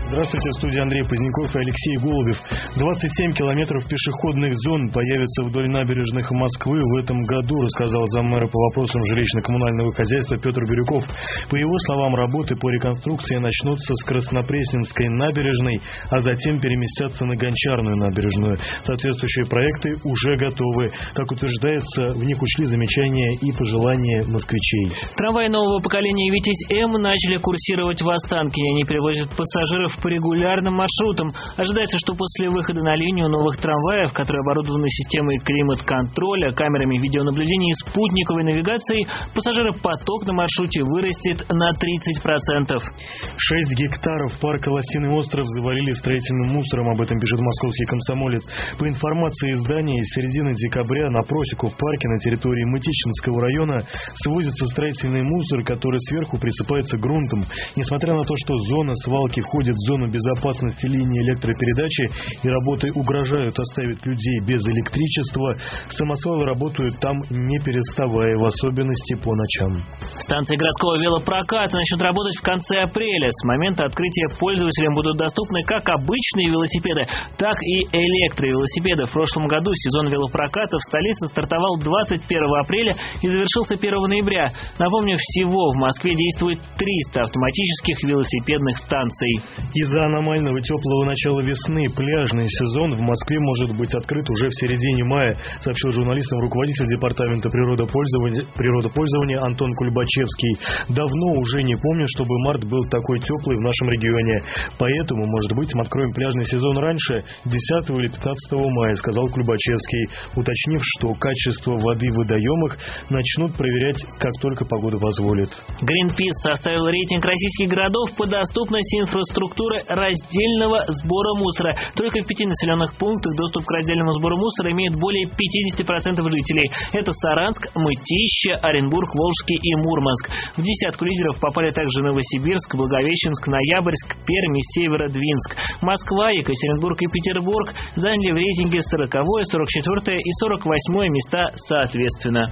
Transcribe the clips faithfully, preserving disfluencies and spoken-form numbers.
Здравствуйте, в студии Андрей Поздняков и Алексей Голубев. двадцать семь километров пешеходных зон появятся вдоль набережных Москвы в этом году, рассказал заммэра по вопросам жилищно-коммунального хозяйства Петр Бирюков. По его словам, работы по реконструкции начнутся с Краснопресненской набережной, а затем переместятся на Гончарную набережную. Соответствующие проекты уже готовы. Как утверждается, в них учли замечания и пожелания москвичей. Трамваи нового поколения «Витязь-М» начали курсировать в Останкино. Они привозят пассажиров по регулярным маршрутам. Ожидается, что после выхода на линию новых трамваев, которые оборудованы системой климат-контроля, камерами видеонаблюдения и спутниковой навигацией, пассажиропоток на маршруте вырастет на тридцать процентов. Шесть гектаров парка «Лосиный остров» завалили строительным мусором. Об этом пишет московский «Комсомолец». По информации издания, с середины декабря на просеку в парке на территории Мытищинского района свозится строительный мусор, который сверху присыпается грунтом. Несмотря на то, что зона свалки входит в зону безопасности линии электропередачи и работы угрожают оставить людей без электричества, самосвалы работают там не переставая, в особенности по ночам. Станции городского велопроката начнут работать в конце апреля. С момента открытия пользователям будут доступны как обычные велосипеды, так и электровелосипеды. В прошлом году сезон велопроката в столице стартовал двадцать первого апреля и завершился первого ноября. Напомню, всего в Москве действует триста автоматических велосипедных станций. Из-за аномального теплого начала весны пляжный сезон в Москве может быть открыт уже в середине мая, сообщил журналистам руководитель департамента природопользования, природопользования Антон Кульбачевский. Давно уже не помню, чтобы март был такой теплый в нашем регионе. Поэтому, может быть, мы откроем пляжный сезон раньше, десятого или пятнадцатого мая, сказал Кульбачевский, уточнив, что качество воды в водоемах начнут проверять, как только погода позволит. Greenpeace составил рейтинг российских городов по доступности инфраструктуры раздельного сбора мусора. Только в пяти населенных пунктах доступ к раздельному сбору мусора имеют более пятьдесят процентов жителей. Это Саранск, Мытищи, Оренбург, Волжский и Мурманск. В десятку лидеров попали также Новосибирск, Благовещенск, Ноябрьск, Пермь и Северодвинск. Москва, Екатеринбург и Петербург заняли в рейтинге сороковое, сорок четвёртое и сорок восьмое места соответственно.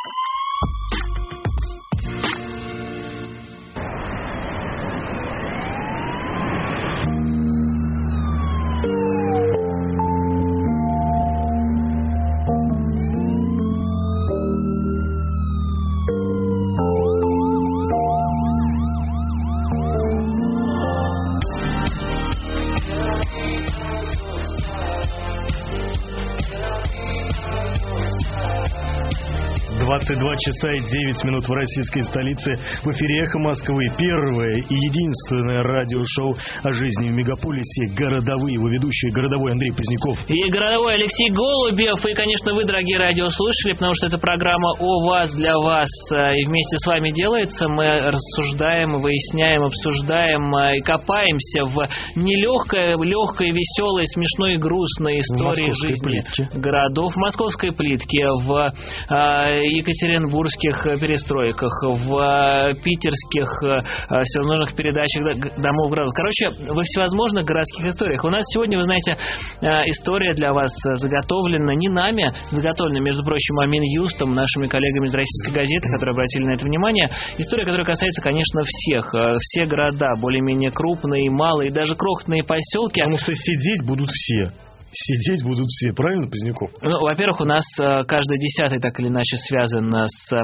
двадцать два часа и девять минут в российской столице. В эфире «Эхо Москвы». Первое и единственное радиошоу о жизни в мегаполисе. Городовые. Его ведущий городовой Андрей Поздняков. И городовой Алексей Голубев. И, конечно, вы, дорогие радиослушатели, потому что это программа о вас, для вас. И вместе с вами делается. Мы рассуждаем, выясняем, обсуждаем и копаемся в нелегкой, легкой, веселой, смешной и грустной истории жизни плитке. городов. В московской плитке, в екатеринбургских перестройках, в питерских всевозможных передачах домов городов. Короче, во всевозможных городских историях. У нас сегодня, вы знаете, история для вас заготовлена не нами, заготовлена, между прочим, а Минюстом, нашими коллегами из «Российской газеты», которые обратили на это внимание. История, которая касается, конечно, всех. Все города, более-менее крупные, малые, даже крохотные поселки. Потому что сидеть будут все. Сидеть будут все, правильно, Поздняков? Ну, во-первых, у нас э, каждый десятый так или иначе связан с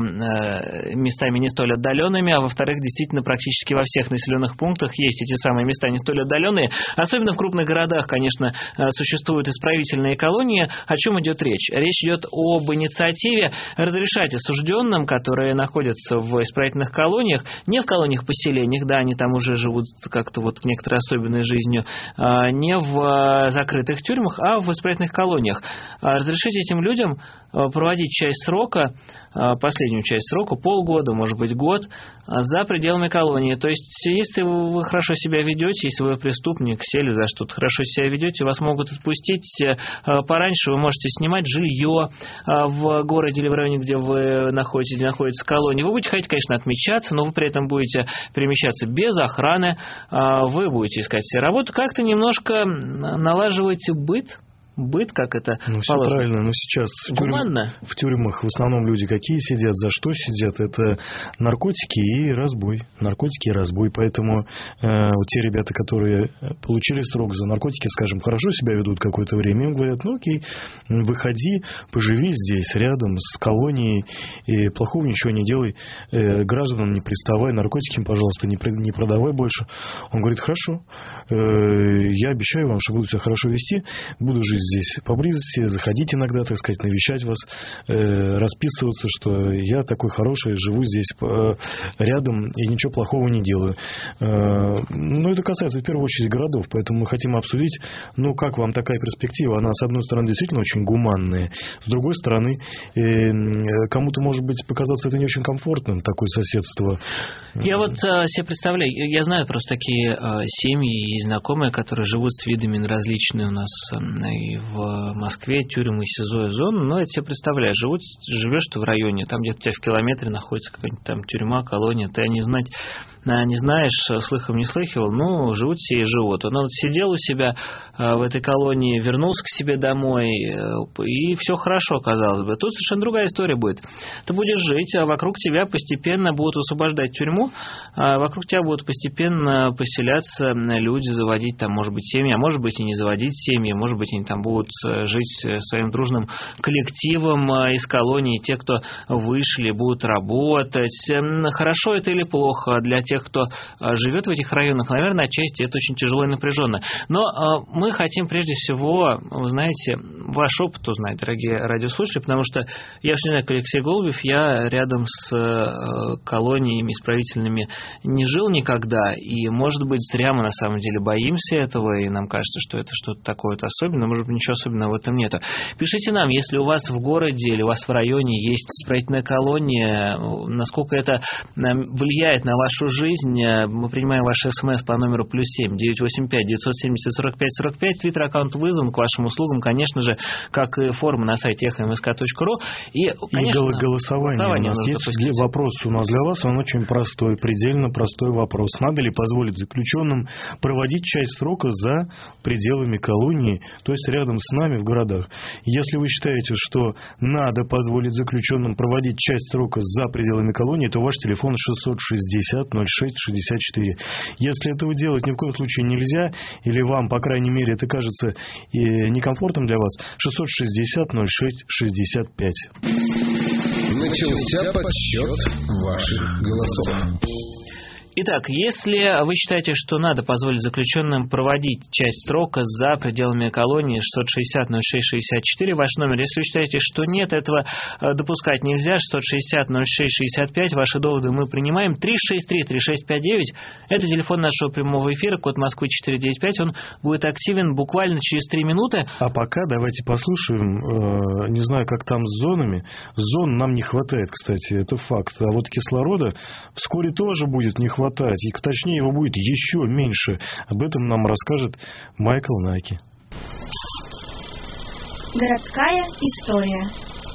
э, местами не столь отдаленными, а во-вторых, действительно, практически во всех населенных пунктах есть эти самые места не столь отдаленные. Особенно в крупных городах, конечно, э, существуют исправительные колонии. О чем идет речь? Речь идет об инициативе разрешать осужденным, которые находятся в исправительных колониях, не в колониях-поселениях, да, они там уже живут как-то вот некоторой особенной жизнью, э, не в э, закрытых тюрьмах, а в исправительных колониях. Разрешить этим людям проводить часть срока, последнюю часть срока, полгода, может быть, год, за пределами колонии. То есть, если вы хорошо себя ведете, если вы преступник, сели за что-то, хорошо себя ведете, вас могут отпустить пораньше, вы можете снимать жилье в городе или в районе, где вы находитесь, где находится колония. Вы будете хотеть, конечно, отмечаться, но вы при этом будете перемещаться без охраны, вы будете искать себе работу, как-то немножко налаживать быт быт, как это ну, все положено. правильно, но сейчас в, тюрьм... в тюрьмах в основном люди какие сидят, за что сидят? Это наркотики и разбой. Наркотики и разбой. Поэтому э, вот те ребята, которые получили срок за наркотики, скажем, хорошо себя ведут какое-то время, им говорят, ну окей, выходи, поживи здесь, рядом с колонией, и плохого ничего не делай, э, гражданам не приставай, наркотики им, пожалуйста, не, не продавай больше. Он говорит, хорошо, э, я обещаю вам, что буду себя хорошо вести, буду жить здесь поблизости, заходить иногда, так сказать, навещать вас, э, расписываться, что я такой хороший, живу здесь э, рядом и ничего плохого не делаю. Э, ну, это касается в первую очередь городов, поэтому мы хотим обсудить, ну, как вам такая перспектива? Она, с одной стороны, действительно очень гуманная, с другой стороны, э, кому-то, может быть, показаться это не очень комфортным, такое соседство. Я вот э, себе представляю, я знаю просто такие э, семьи и знакомые, которые живут с видами на различные у нас э, и в Москве, тюрьмы, СИЗО и зоны, но я себе представляю, живут, живешь ты в районе, там где-то у тебя в километре находится какая-нибудь там тюрьма, колония, ты не знать, не знаешь, слыхом не слыхивал, ну, живут все и живут. Он вот сидел у себя в этой колонии, вернулся к себе домой, и все хорошо, казалось бы. Тут совершенно другая история будет. Ты будешь жить, а вокруг тебя постепенно будут освобождать тюрьму, а вокруг тебя будут постепенно поселяться люди, заводить там, может быть, семьи, а может быть, и не заводить семьи, может быть, они там будут жить своим дружным коллективом из колонии, те, кто вышли, будут работать. Хорошо это или плохо для тех, кто живет в этих районах, наверное, отчасти это очень тяжело и напряженно. Но э, мы хотим прежде всего, вы знаете, ваш опыт узнать, дорогие радиослушатели, потому что я же не знаю, как Алексей Голубев, я рядом с э, колониями исправительными не жил никогда, и, может быть, зря мы на самом деле боимся этого, и нам кажется, что это что-то такое вот особенное, может быть, ничего особенного в этом нету. Пишите нам, если у вас в городе или у вас в районе есть исправительная колония, насколько это влияет на вашу жизнь. Мы принимаем ваши смс по номеру плюс семь девятьсот восемьдесят пять девятьсот семьдесят сорок пять сорок пять. Твиттер-аккаунт вызван к вашим услугам, конечно же, как и форма на сайте эхо эм эс ка точка ру. И, конечно, и голосование. голосование у нас есть запустить. Вопрос у нас для вас, он очень простой, предельно простой вопрос. Надо ли позволить заключенным проводить часть срока за пределами колонии, то есть рядом с нами в городах? Если вы считаете, что надо позволить заключенным проводить часть срока за пределами колонии, то ваш телефон шестьсот шестьдесят ноль шесть шестьдесят четыре. Если этого делать ни в коем случае нельзя, или вам, по крайней мере, это кажется некомфортным для вас, шестьсот шестьдесят ноль шесть шестьдесят пять. Начался подсчет ваших голосов. Итак, если вы считаете, что надо позволить заключенным проводить часть срока за пределами колонии, шестьсот шестьдесят ноль шесть шестьдесят четыре ваш номер. Если вы считаете, что нет, этого допускать нельзя, шестьсот шестьдесят ноль шесть шестьдесят пять, ваши доводы мы принимаем. три шесть три три шесть пять девять, это телефон нашего прямого эфира, код Москвы четыреста девяносто пять, он будет активен буквально через три минуты. А пока давайте послушаем, не знаю, как там с зонами. Зон нам не хватает, кстати, это факт. А вот кислорода вскоре тоже будет не хватать. И, точнее, его будет еще меньше. Об этом нам расскажет Майкл Наки. Городская история.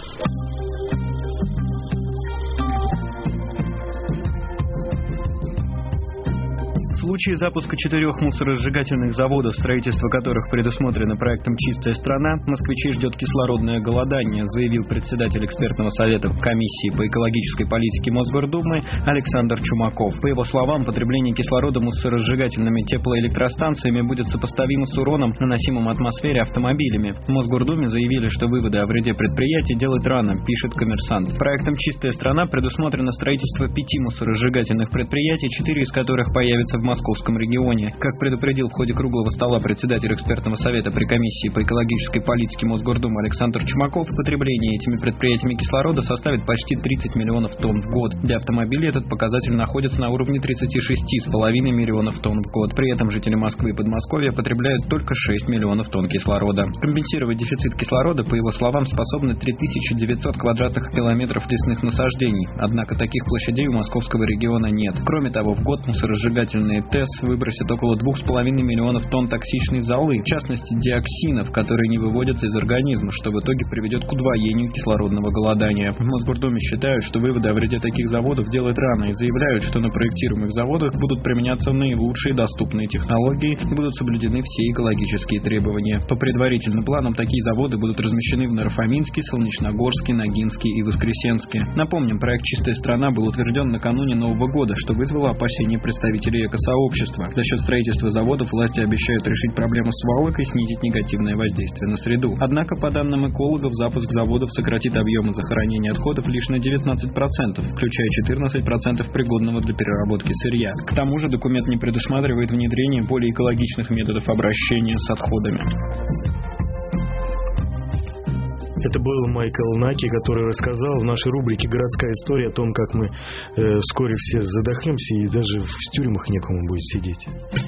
В случае запуска четырех мусоросжигательных заводов, строительство которых предусмотрено проектом «Чистая страна», москвичей ждет кислородное голодание, заявил председатель экспертного совета комиссии по экологической политике Мосгордумы Александр Чумаков. По его словам, потребление кислорода мусоросжигательными теплоэлектростанциями будет сопоставимо с уроном, наносимым атмосфере автомобилями. В Мосгордуме заявили, что выводы о вреде предприятий делать рано, пишет «Коммерсант». Проектом «Чистая страна» предусмотрено строительство пяти мусоросжигательных предприятий, четыре из которых появятся в Московском регионе. Как предупредил в ходе круглого стола председатель экспертного совета при комиссии по экологической политике Мосгордумы Александр Чумаков, потребление этими предприятиями кислорода составит почти тридцать миллионов тонн в год. Для автомобилей этот показатель находится на уровне тридцати шести с половиной миллионов тонн в год. При этом жители Москвы и Подмосковья потребляют только шесть миллионов тонн кислорода. Компенсировать дефицит кислорода, по его словам, способны три тысячи девятьсот квадратных километров лесных насаждений. Однако таких площадей у московского региона нет. Кроме того, в год мусоросжигательные ТЭС выбросит около двух с половиной миллионов тонн токсичной золы, в частности диоксинов, которые не выводятся из организма, что в итоге приведет к удвоению кислородного голодания. В Мосгордуме считают, что выводы о вреде таких заводов делать рано, и заявляют, что на проектируемых заводах будут применяться наилучшие доступные технологии и будут соблюдены все экологические требования. По предварительным планам, такие заводы будут размещены в Наро-Фоминске, Солнечногорске, Ногинске и Воскресенске. Напомним, проект «Чистая страна» был утвержден накануне Нового года, что вызвало опасения представителей экосообщества. За счет строительства заводов власти обещают решить проблему свалок и снизить негативное воздействие на среду. Однако, по данным экологов, запуск заводов сократит объемы захоронения отходов лишь на девятнадцать процентов, включая четырнадцать процентов пригодного для переработки сырья. К тому же документ не предусматривает внедрение более экологичных методов обращения с отходами. Это был Майкл Наки, который рассказал в нашей рубрике «Городская история» о том, как мы э, вскоре все задохнемся и даже в тюрьмах некому будет сидеть.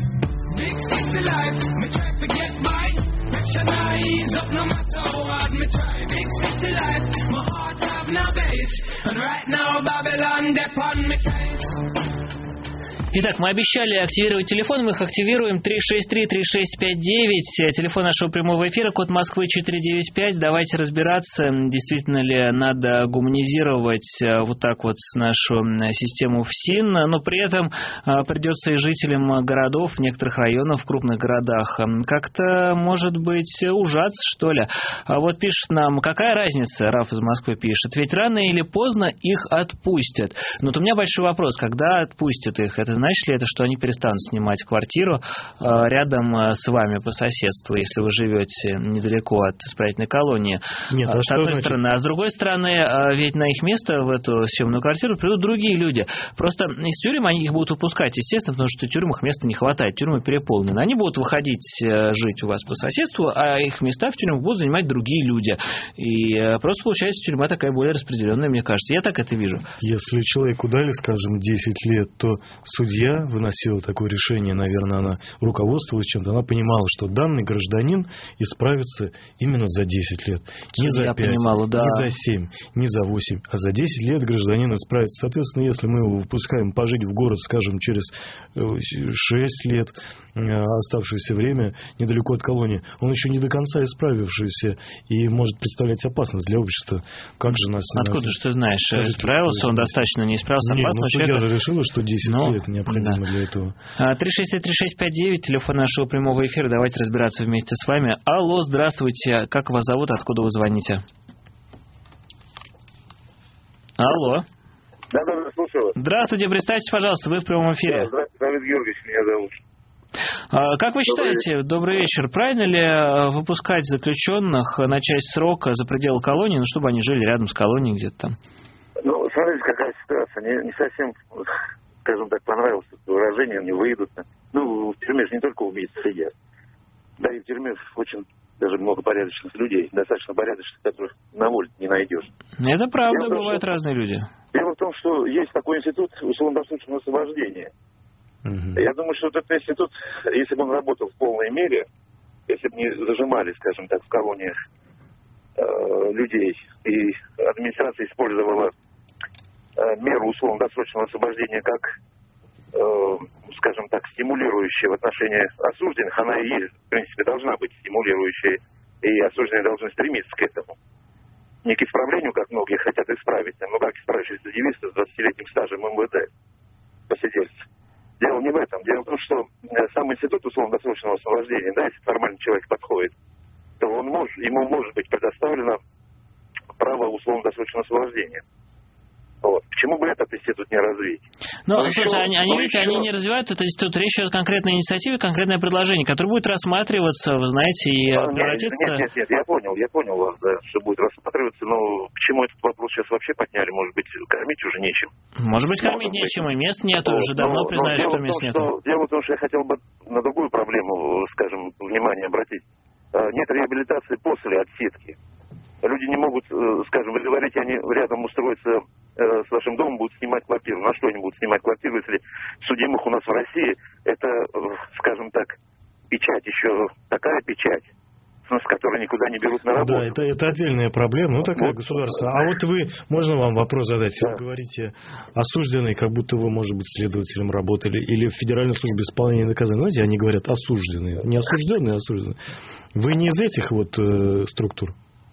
Итак, мы обещали активировать телефон, мы их активируем. три шесть три три шесть пять девять, телефон нашего прямого эфира, код Москвы четыре девять пять. Давайте разбираться, действительно ли надо гуманизировать вот так вот нашу систему ФСИН, но при этом придется и жителям городов, некоторых районов, в крупных городах как-то, может быть, ужаться, что ли. А вот пишет нам, какая разница, Раф из Москвы пишет, ведь рано или поздно их отпустят. Но вот у меня большой вопрос, когда отпустят их? Это значит ли это, что они перестанут снимать квартиру рядом с вами по соседству, если вы живете недалеко от исправительной колонии? Нет, а с одной значит? стороны. А с другой стороны, ведь на их место, в эту съемную квартиру, придут другие люди. Просто из тюрем они их будут выпускать, естественно, потому что в тюрьмах места не хватает, тюрьмы переполнены. Они будут выходить жить у вас по соседству, а их места в тюрьмах будут занимать другие люди. И просто получается тюрьма такая более распределенная, мне кажется. Я так это вижу. Если человеку дали, скажем, десять лет, то судья выносила такое решение, наверное, она руководствовалась чем-то, она понимала, что данный гражданин исправится именно за десять лет. Не за пять, понимала, да. не за семь, не за восемь, а за десять лет гражданин исправится. Соответственно, если мы его выпускаем пожить в город, скажем, через шесть лет, оставшееся время недалеко от колонии, он еще не до конца исправившийся и может представлять опасность для общества. Как же нас... Откуда же ты знаешь? Справился он достаточно, не справился, Нет, опасно? Ну, судья же решила, что десять ну, лет необходимо да. для этого. три шесть три шесть пять девять, телефон нашего прямого эфира. Давайте разбираться вместе с вами. Алло, здравствуйте. Как вас зовут? Откуда вы звоните? Алло. Да, да, да, слушаю вас. Здравствуйте, представьтесь, пожалуйста, вы в прямом эфире. Да, здравствуйте, Давид Георгиевич меня зовут. А, как вы Добрый считаете, вечер. добрый вечер, правильно ли выпускать заключенных на часть срока за пределы колонии, ну, чтобы они жили рядом с колонией где-то там? Ну, смотрите, какая ситуация. Не, не совсем, скажем так, понравилось это выражение, они выйдут. Ну, в тюрьме же не только убийцы сидят. Да, и в тюрьме очень даже много порядочных людей, достаточно порядочных, которых на воле не найдешь. Это правда, Дело бывают том, разные люди. Дело в том, что есть такой институт условно-досрочного освобождения. Угу. Я думаю, что этот институт, если бы он работал в полной мере, если бы не зажимали, скажем так, в колониях э, людей, и администрация использовала э, меру условно-досрочного освобождения как, э, скажем так, стимулирующая в отношении осужденных, она и есть, в принципе, должна быть стимулирующей, и осужденные должны стремиться к этому. Не к исправлению, как многие хотят исправить, но как исправившийся девиз с двадцатилетним стажем МВД посидельцев. Дело не в этом. Дело в том, что сам институт условно-досрочного освобождения, да, если нормальный человек подходит, то он может, ему может быть предоставлено право условно-досрочного освобождения. Вот. Почему бы этот институт не развить? Ну, но слушайте, еще, они, они, видите, еще... они не развивают этот институт. Речь идет о конкретной инициативе, конкретное предложение, которое будет рассматриваться, вы знаете, и а, превратиться... Нет, нет, нет, я понял, я понял вас, да, что будет рассматриваться, но почему этот вопрос сейчас вообще подняли? Может быть, кормить уже нечем? Может быть, кормить Может нечем, быть. и мест нету, Вот, уже давно но, признали, но что мест том, нету. Что, дело в том, что я хотел бы на другую проблему, скажем, внимание обратить. Нет реабилитации после отсидки. Люди не могут, скажем, вы говорите, они рядом устроятся с вашим домом, будут снимать квартиру. На что они будут снимать квартиру, если судимых у нас в России это, скажем так, печать еще, такая печать, собственность, которую никуда не берут на работу. Да, это, это отдельная проблема, ну такая вот. государство. А вот вы, можно вам вопрос задать? Да. Вы говорите, осужденные, как будто вы, может быть, следователем работали, или в Федеральной службе исполнения наказаний. Знаете, они говорят осужденные. Не осужденные, а осужденные. Вы не из этих вот э, структур?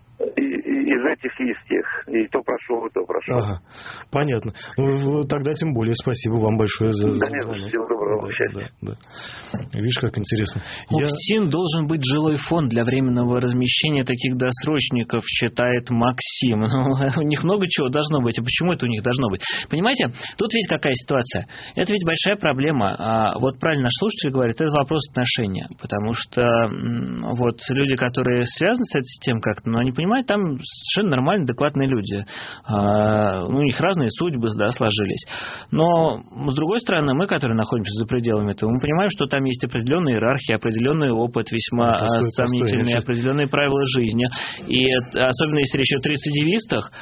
Из этих и из тех. И то прошел, и то прошел. Ага, понятно. Ну, тогда тем более спасибо вам большое за Да нет, всего доброго, да, счастья. Да, да. Видишь, как интересно. У Я... ФСИН должен быть жилой фонд для временного размещения таких досрочников, считает Максим. Ну, у них много чего должно быть. А почему это у них должно быть? Понимаете, тут ведь какая ситуация. Это ведь большая проблема. А вот правильно наш слушатель говорит, это вопрос отношения. Потому что вот люди, которые связаны с этой системой как-то, но они понимают, там совершенно нормальные, адекватные люди. А, у них разные судьбы, да, сложились. Но, с другой стороны, мы, которые находимся за пределами этого, мы понимаем, что там есть определенная иерархия, определенный опыт, весьма ну, постой, сомнительный, постой, определенные правила жизни. И особенно если речь о рецидивистах,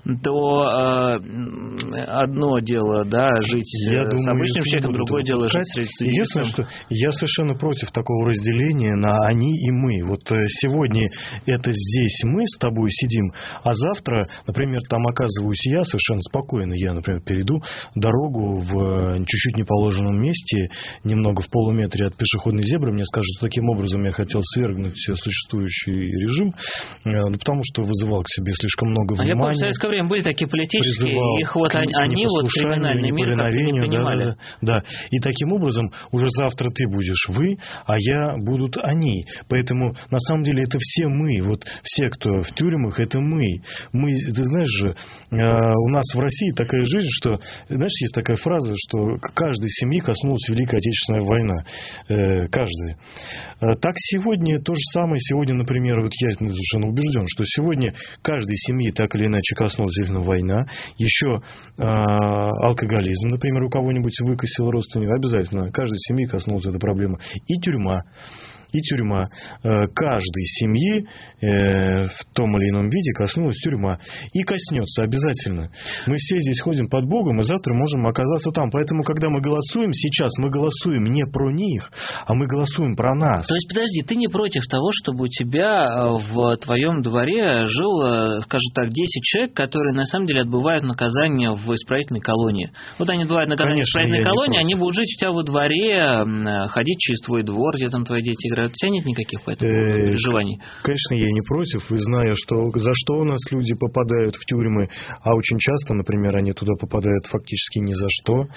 то э, одно дело, да, жить я с думаю, обычным человеком, другое дело жить с рецидивистом. Единственное, что я совершенно против такого разделения на они и мы. Вот сегодня это здесь мы с тобой сидим, а завтра, например, там оказываюсь я совершенно спокойно. Я, например, перейду дорогу в чуть-чуть неположенном месте, немного в полуметре от пешеходной зебры, мне скажут, что таким образом я хотел свергнуть существующий режим, потому что вызывал к себе слишком много внимания. А я помню, в советское время были такие политические, их вот они, они вот криминальный мир как-то не понимали. Да, да, да. И таким образом уже завтра ты будешь вы, а я будут они. Поэтому на самом деле это все мы. Вот все, кто в тюрьмах, это мы. Мы, ты знаешь же, у нас в России такая жизнь, что, знаешь, есть такая фраза, что каждой семьи коснулась Великая Отечественная война. Каждая. Так сегодня то же самое. Сегодня, например, вот я совершенно убежден, что сегодня каждой семьи так или иначе коснулась война, еще э, алкоголизм, например, у кого-нибудь выкосил родственник, обязательно каждой семьи коснулась эта проблема. И тюрьма. И тюрьма. Каждой семьи э, в том или ином виде коснулась тюрьма. И коснется обязательно. Мы все здесь ходим под Богом, и завтра можем оказаться там. Поэтому, когда мы голосуем, сейчас мы голосуем не про них, а мы голосуем про нас. То есть, подожди, ты не против того, чтобы у тебя в твоем дворе жил, скажем так, десять человек, которые на самом деле отбывают наказание в исправительной колонии. Вот они отбывают наказание в исправительной колонии, они будут жить у тебя во дворе, ходить через твой двор, где там твои дети играют. У тебя нет никаких по этому переживаний? Конечно, я не против. И знаю, что за что у нас люди попадают в тюрьмы, а очень часто, например, они туда попадают фактически ни за что,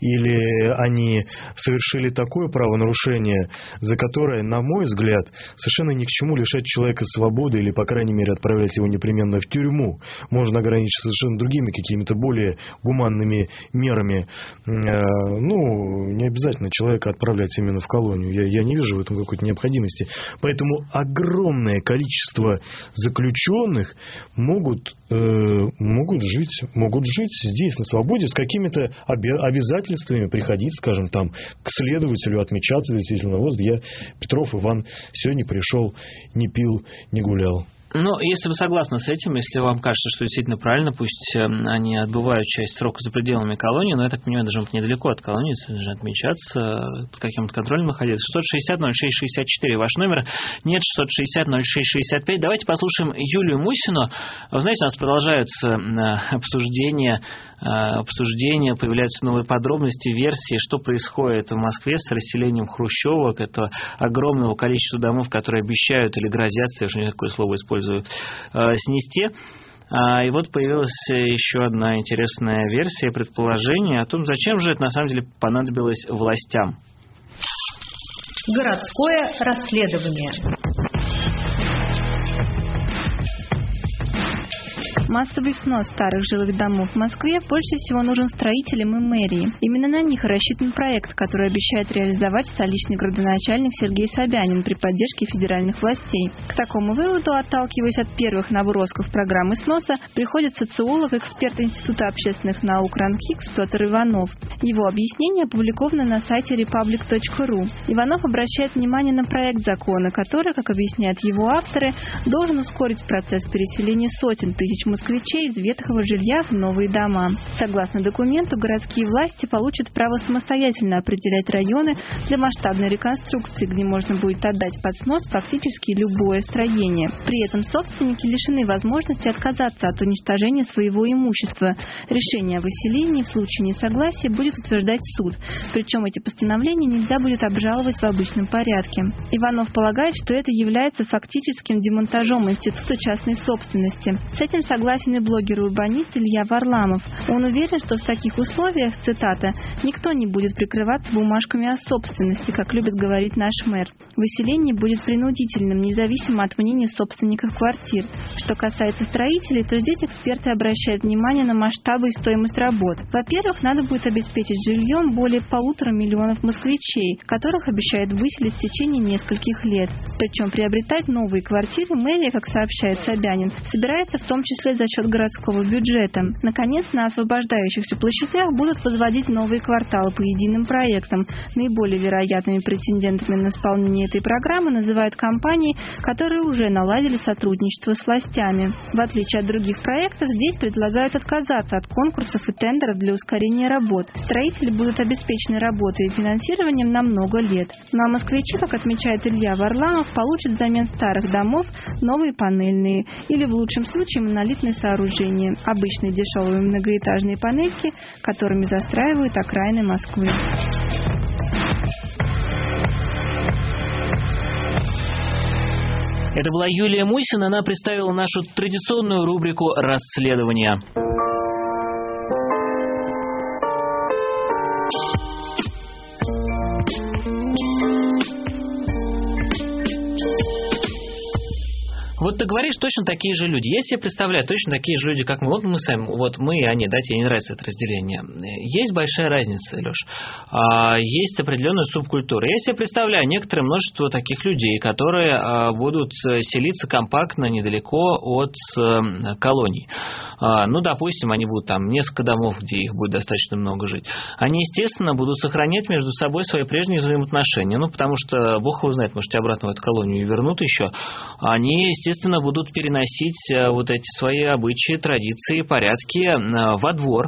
или они совершили такое правонарушение, за которое, на мой взгляд, совершенно ни к чему лишать человека свободы или, по крайней мере, отправлять его непременно в тюрьму. Можно ограничиться совершенно другими, какими-то более гуманными мерами. Ну, не обязательно человека отправлять именно в колонию. Я, я не вижу в этом какой-то необходимости. Поэтому огромное количество заключенных могут, э, могут, жить, могут жить здесь, на свободе, с какими-то обязательствами приходить, скажем, там, к следователю, отмечаться действительно. Вот я, Петров Иван, сегодня пришел, не пил, не гулял. Ну, если вы согласны с этим, если вам кажется, что действительно правильно, пусть они отбывают часть срока за пределами колонии, но я так понимаю, даже недалеко от колонии, должны отмечаться, под каким-то контролем находиться. шестьсот шестьдесят ноль шесть шестьдесят четыре ваш номер, нет, шестьсот шестьдесят ноль шесть шестьдесят пять. Давайте послушаем Юлию Мусину. Вы знаете, у нас продолжаются обсуждения, обсуждения, появляются новые подробности, версии, что происходит в Москве с расселением хрущевок, этого огромного количества домов, которые обещают или грозятся, я уже не такое слово использую, снести. И вот появилась еще одна интересная версия, предположение о том, зачем же это на самом деле понадобилось властям. Городское расследование. Массовый снос старых жилых домов в Москве больше всего нужен строителям и мэрии. Именно на них рассчитан проект, который обещает реализовать столичный градоначальник Сергей Собянин при поддержке федеральных властей. К такому выводу, отталкиваясь от первых набросков программы сноса, приходит социолог, эксперт Института общественных наук РАНХИКС Петр Иванов. Его объяснение опубликовано на сайте репаблик точка ру. Иванов обращает внимание на проект закона, который, как объясняют его авторы, должен ускорить процесс переселения сотен тысяч москвичей москвичей из ветхого жилья в новые дома. Согласно документу, городские власти получат право самостоятельно определять районы для масштабной реконструкции, где можно будет отдать под снос фактически любое строение. При этом собственники лишены возможности отказаться от уничтожения своего имущества. Решение о выселении в случае несогласия будет утверждать суд. Причем эти постановления нельзя будет обжаловать в обычном порядке. Иванов полагает, что это является фактическим демонтажом института частной собственности. С этим согласен и блогер и урбанист Илья Варламов. Он уверен, что в таких условиях, цитата, «никто не будет прикрываться бумажками о собственности, как любит говорить наш мэр. Выселение будет принудительным, независимо от мнения собственников квартир. Что касается строителей, то здесь эксперты обращают внимание на масштабы и стоимость работ. Во-первых, надо будет обеспечить жильем более полутора миллионов москвичей, которых обещают выселить в течение нескольких лет. Причем приобретать новые квартиры мэрия, как сообщает Собянин, собирается в том числе за счет городского бюджета. Наконец, на освобождающихся площадях будут возводить новые кварталы по единым проектам. Наиболее вероятными претендентами на исполнение этой программы называют компании, которые уже наладили сотрудничество с властями. В отличие от других проектов, здесь предлагают отказаться от конкурсов и тендеров для ускорения работ. Строители будут обеспечены работой и финансированием на много лет. Ну а москвичи, как отмечает Илья Варламов, получат взамен старых домов новые панельные или в лучшем случае монолитные сооружения, обычные дешевые многоэтажные панельки, которыми застраивают окраины Москвы. Это была Юлия Мусина, она представила нашу традиционную рубрику «Расследования». Вот ты говоришь, точно такие же люди. Я себе представляю, точно такие же люди, как мы. Вот мы сами, вот мы и они, да, тебе не нравится это разделение. Есть большая разница, Леш. Есть определенная субкультура. Я себе представляю некоторое множество таких людей, которые будут селиться компактно недалеко от колоний. Ну, допустим, они будут там несколько домов, где их будет достаточно много жить. Они, естественно, будут сохранять между собой свои прежние взаимоотношения. Ну, потому что, бог его знает, может, обратно в эту колонию и вернут еще. Они, естественно, будут переносить вот эти свои обычаи, традиции, порядки во двор.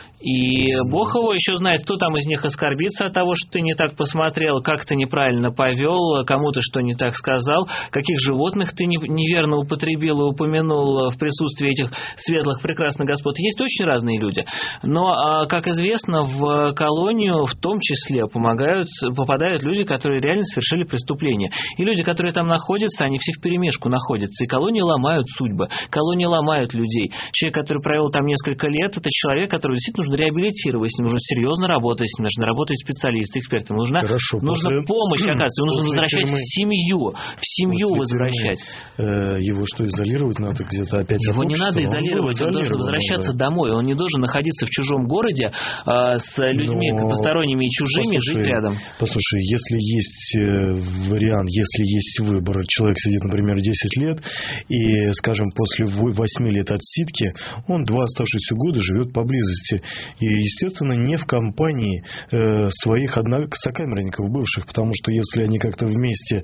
И бог его еще знает, кто там из них оскорбится от того, что ты не так посмотрел, как ты неправильно повел, кому ты что не так сказал, каких животных ты неверно употребил и упомянул в присутствии этих светлых, прекрасных господ. Есть очень разные люди. Но, как известно, в колонию в том числе помогают, попадают люди, которые реально совершили преступления. И люди, которые там находятся, они все вперемешку находятся. И колонии ломают судьбы, колонии ломают людей. Человек, который провел там несколько лет, это человек, который действительно нужно реабилитировать, с ним нужно серьезно работать, с ним нужно работать специалисты, эксперты, ему нужна, Хорошо, нужна после, помощь, оказывается, ему нужно возвращать тюрьмы, в семью, в семью возвращать. Тюрьмы, э, его что, изолировать надо где-то опять? Его не общества? надо изолировать, он, он должен возвращаться да. домой, он не должен находиться в чужом городе э, с людьми Но... посторонними и чужими, послушай, жить рядом. Послушай, если есть вариант, если есть выбор, человек сидит, например, десять лет, и, скажем, после восьми лет отсидки, он два оставшихся года живет поблизости. И, естественно, не в компании э, своих сокамерников бывших, потому что если они как-то вместе э,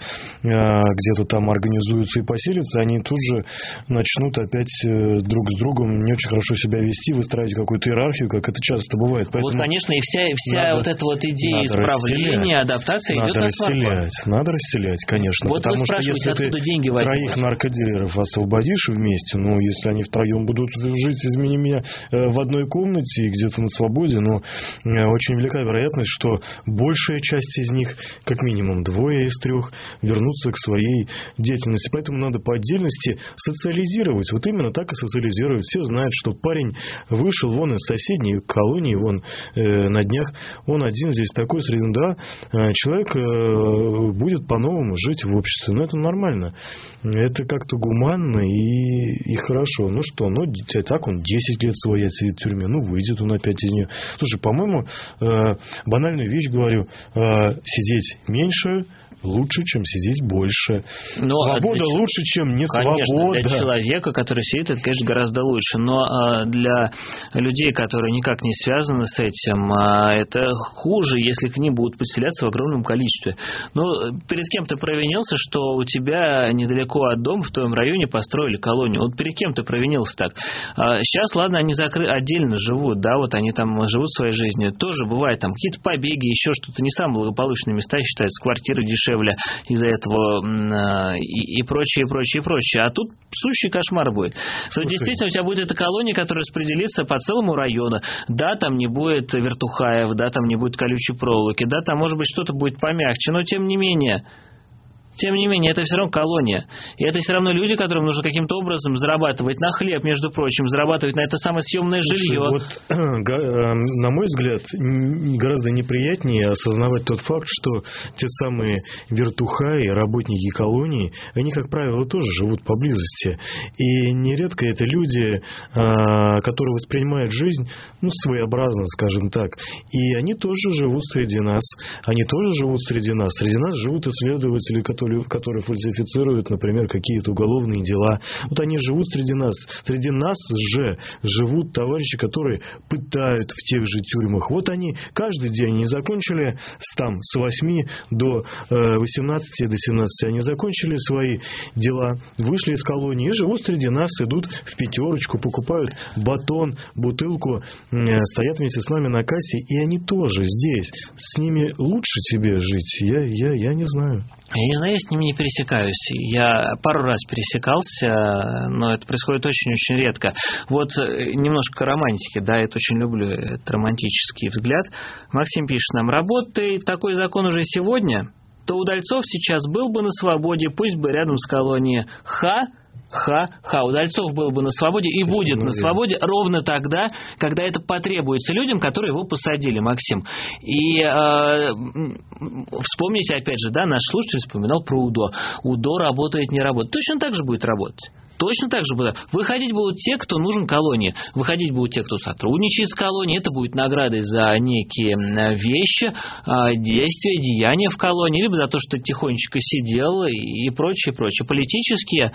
где-то там организуются и поселятся, они тут же начнут опять э, друг с другом не очень хорошо себя вести, выстраивать какую-то иерархию, как это часто бывает. Поэтому вот, конечно, и вся, вся надо, вот эта вот идея исправления, адаптации надо идет на расселять, надо расселять, конечно. Вот потому вы что если ты деньги троих наркодилеров освободишь вместе, ну, если они втроем будут жить, извини меня, в одной комнате и где-то на свободе, но очень велика вероятность, что большая часть из них, как минимум двое из трех, вернутся к своей деятельности. Поэтому надо по отдельности социализировать. Вот именно так и социализировать. Все знают, что парень вышел вон из соседней колонии, вон э, на днях, он один здесь такой среди, да, человек э, будет по-новому жить в обществе. Но это нормально. Это как-то гуманно и, и хорошо. Ну что, ну так он десять лет свой сидит в тюрьме, ну выйдет он он опять из нее. Слушай, по-моему, э, банальную вещь говорю, э, сидеть меньше лучше, чем сидеть больше. Но свобода для... лучше, чем не конечно, свобода. Для человека, который сидит, это, конечно, гораздо лучше. Но а, для людей, которые никак не связаны с этим, а, это хуже, если к ним будут подселяться в огромном количестве. Ну, перед кем ты провинился, что у тебя недалеко от дома, в твоем районе построили колонию? Вот перед кем ты провинился так? А, сейчас, ладно, они закры... отдельно живут, да, вот они там живут своей жизнью. Тоже бывает там какие-то побеги, еще что-то. Не самые благополучные места считаются, квартиры дешевле из-за этого и, и прочее, и прочее, и прочее. А тут сущий кошмар будет. Слушай. Действительно, у тебя будет эта колония, которая распределится по целому району. Да, там не будет вертухаев, да, там не будет колючей проволоки, да, там, может быть, что-то будет помягче, но тем не менее... Тем не менее, это все равно колония. И это все равно люди, которым нужно каким-то образом зарабатывать на хлеб, между прочим, зарабатывать на это самое съемное жилье. Вот, на мой взгляд, гораздо неприятнее осознавать тот факт, что те самые вертухаи, работники колонии, они, как правило, тоже живут поблизости. И нередко это люди, которые воспринимают жизнь, ну, своеобразно, скажем так. И они тоже живут среди нас. Они тоже живут среди нас. Среди нас живут исследователи, которые которые фальсифицируют, например, какие-то уголовные дела. Вот они живут среди нас. Среди нас же живут товарищи, которые пытают в тех же тюрьмах. Вот они каждый день не закончили там с восьми до восемнадцати, до семнадцати. Они закончили свои дела, вышли из колонии и живут среди нас, идут в пятерочку, покупают батон, бутылку, стоят вместе с нами на кассе, и они тоже здесь. С ними лучше тебе жить? Я, я, я не знаю. Я не знаю, я с ними не пересекаюсь. Я пару раз пересекался, но это происходит очень-очень редко. Вот немножко романтики, да, я это очень люблю, этот романтический взгляд. Максим пишет нам: работает такой закон уже сегодня, то Удальцов сейчас был бы на свободе, пусть бы рядом с колонией. Ха! Ха-ха. Удальцов был бы на свободе и будет на свободе ровно тогда, когда это потребуется людям, которые его посадили, Максим. И э, вспомните, опять же, да, наш слушатель вспоминал про УДО. УДО работает, не работает. Точно так же будет работать. Точно так же будет. Выходить будут те, кто нужен колонии. Выходить будут те, кто сотрудничает с колонией. Это будет наградой за некие вещи, действия, деяния в колонии, либо за то, что тихонечко сидел и прочее, прочее. Политические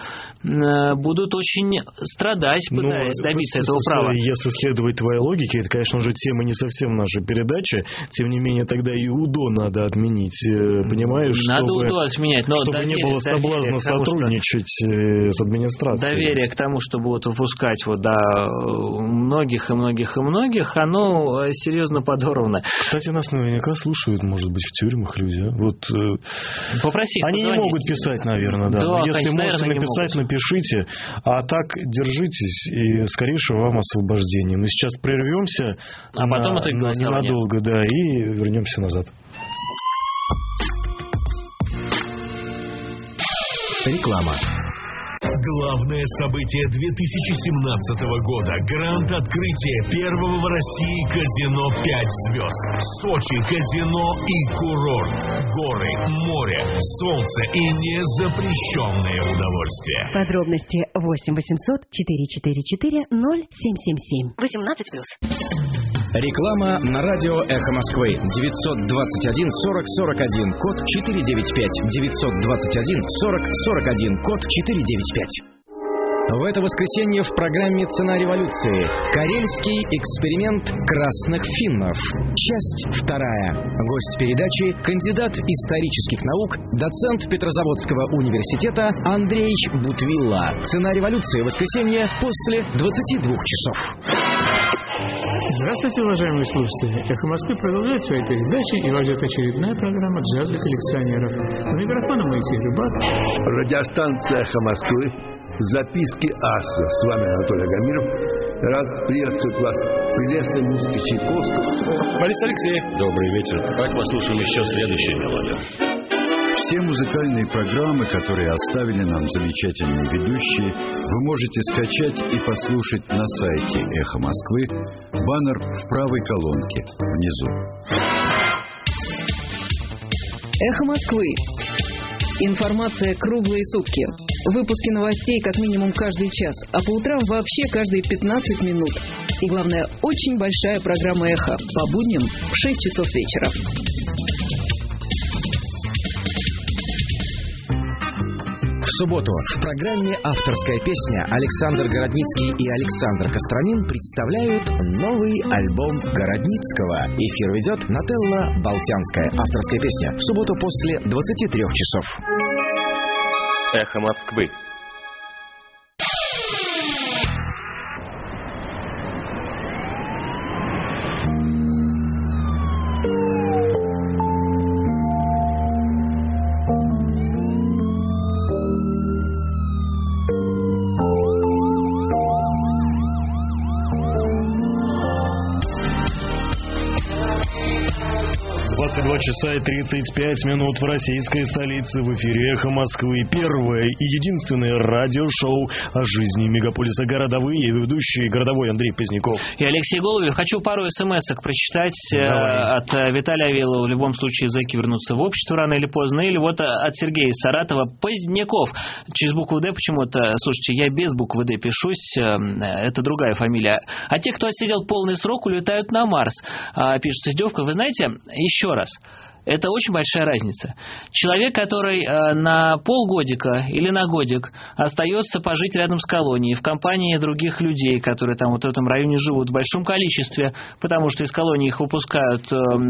будут очень страдать, пытаясь Но, добиться этого права. Если следовать твоей логике, это, конечно, уже тема не совсем нашей передачи. Тем не менее, тогда и УДО надо отменить. Понимаешь, надо чтобы, УДО отменять, но чтобы доверие, не было соблазна сотрудничать что... с администрацией. Доверие к тому, что будут выпускать вот, да, многих и многих и многих, оно серьезно подорвано. Кстати, нас наверняка слушают, может быть, в тюрьмах люди. Вот, Попроси их они позвонить. Не могут писать, наверное, да. да Но если конечно, можете написать, напишите. А так держитесь и скорейшего вам освобождения. Мы сейчас прервемся а потом на, это на, ненадолго, да, и вернемся назад. Реклама. Главное событие две тысячи семнадцатого года. Гранд открытие первого в России казино пять звезд. Сочи казино и курорт. Горы, море, солнце и незапрещенное удовольствие. Подробности восемь восемьсот четыреста четырьдесят четыре ноль семь семь семь. восемнадцать плюс. Реклама на радио «Эхо Москвы». девятьсот двадцать один сорок сорок один, код четыреста девяносто пять. девятьсот двадцать один сорок сорок один, код четыреста девяносто пять. В это воскресенье в программе «Цена революции» карельский эксперимент красных финнов. Часть вторая. Гость передачи – кандидат исторических наук, доцент Петрозаводского университета Андрей Бутвилла. «Цена революции» в воскресенье после двадцати двух часов. Здравствуйте, уважаемые слушатели. «Эхо Москвы» продолжает свои передачи, и вас ждет очередная программа «Джаз для коллекционеров». У микрофона Моисей Рыбак. Радиостанция «Эхо Москвы». Записки аса. С вами Анатолий Агамиров. Рад приветствовать вас. Приветствие музыки Чайковского. Борис Алексеев. Добрый вечер. Давайте послушаем еще следующую мелодию. Все музыкальные программы, которые оставили нам замечательные ведущие, вы можете скачать и послушать на сайте «Эхо Москвы». Баннер в правой колонке внизу. «Эхо Москвы». Информация круглые сутки. Выпуски новостей как минимум каждый час, а по утрам вообще каждые пятнадцать минут. И, главное, очень большая программа «Эхо» по будням в шесть часов вечера. В субботу в программе «Авторская песня» Александр Городницкий и Александр Костромин представляют новый альбом Городницкого. Эфир ведет Нателла Болтянская. «Авторская песня» в субботу после двадцати трёх часов. Эхо Москвы. двадцать два часа и тридцать пять минут в российской столице. В эфире «Эхо Москвы». Первое и единственное радиошоу о жизни мегаполиса. Городовые, ведущие городовой Андрей Поздняков. И Алексей Голубев. Хочу пару смс-ок прочитать. Давай. От Виталия Авилова. В любом случае, зэки вернутся в общество рано или поздно. Или вот от Сергея из Саратова. Поздняков. Через букву «Д» почему-то. Слушайте, я без буквы «Д» пишусь. Это другая фамилия. А те, кто отсидел полный срок, улетают на Марс. Пишет с издевкой. Вы знаете, еще раз. Это очень большая разница. Человек, который э, на полгодика или на годик остается пожить рядом с колонией, в компании других людей, которые там вот в этом районе живут в большом количестве, потому что из колонии их выпускают